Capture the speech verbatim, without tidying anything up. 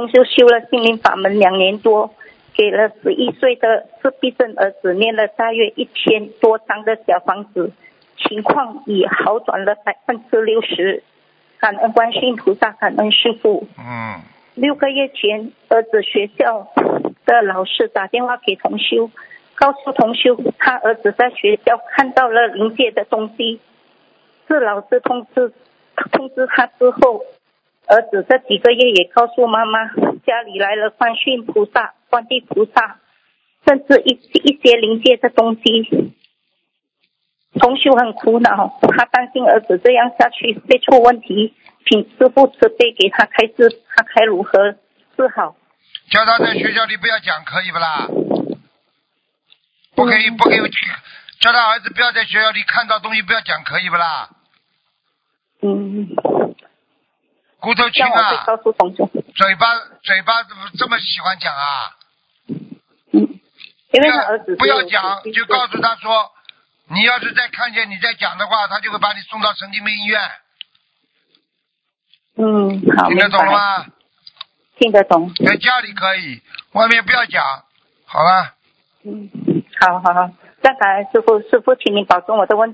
同修修了心灵法门两年多，给了十一岁的自闭症儿子念了大约一千多张的小房子，情况已好转了百分之六十。感恩观世音菩萨，感恩师父。 嗯。 六个月前，儿子学校的老师打电话给同修，告诉同修他儿子在学校看到了灵界的东西。是老师通知通知他之后，儿子这几个月也告诉妈妈，家里来了观世音菩萨、观地菩萨，甚至一一些灵界的东西。同修很苦恼，他担心儿子这样下去会出问题，请师父慈悲给他开示，他该如何是好？ 叫他在学校里不要讲，可以不啦？不可以，不可以，叫他儿子不要在学校里看到东西，不要讲，可以不啦？ 嗯。 骨头轻啊！ 我会告诉同修。 嘴巴嘴巴怎么这么喜欢讲啊？ 嗯，因为他儿子不要讲，就告诉他说，你要是再看见你再讲的话，他就会把你送到神经病医院。 嗯，好， 听得懂了吗？ 听得懂。 在家里可以，外面不要讲，好了。 嗯，好好好，再感恩师父，师父请您保重我的问题。